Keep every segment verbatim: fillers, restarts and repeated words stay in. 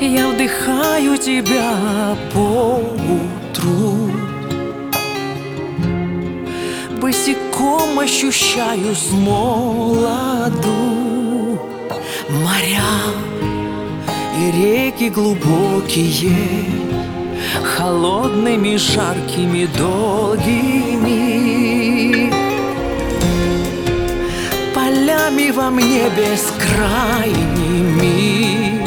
Я вдыхаю тебя по утру, босиком ощущаю смолоду. Моря и реки глубокие, холодными, жаркими, долгими, полями во мне бескрайними,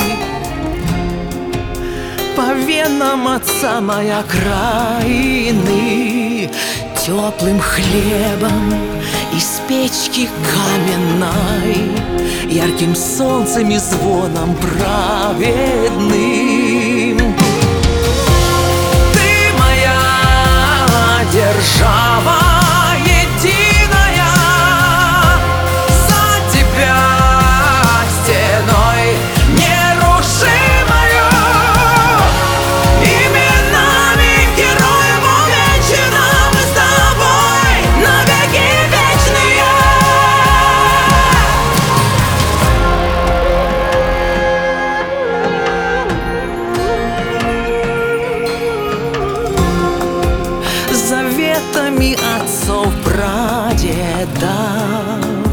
по венам от самой окраины, теплым хлебом из печки каменной, ярким солнцем и звоном праведным. Ты моя держава единая, за тебя стеной нерушимою, именами героев увенчана, мы с тобой навеки вечные. Заветами отцов, прадедов,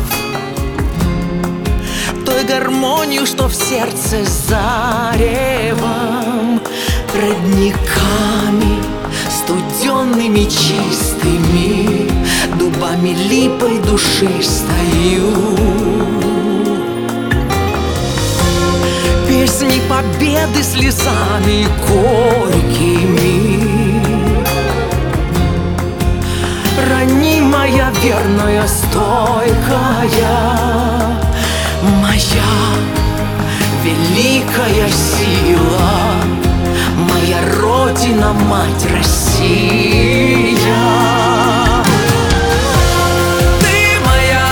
той гармонию, что в сердце заревом, родниками студенными, чистыми, дубами, липой душистою, песни победы слезами горькими, ранимая, верная, стойкая, моя великая сила, моя Родина, мать Россия. Ты моя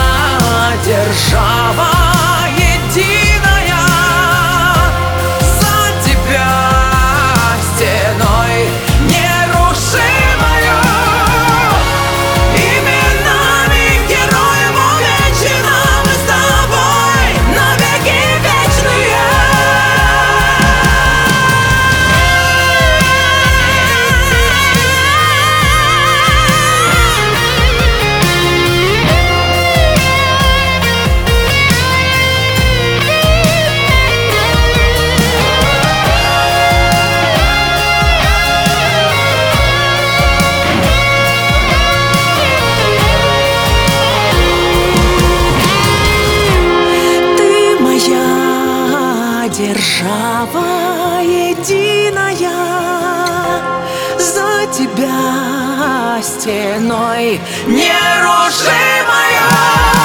держава единая, за тебя стеной нерушимою, именами героев увенчана, мы с тобой навеки вечные. Держава единая, за тебя стеной нерушимая.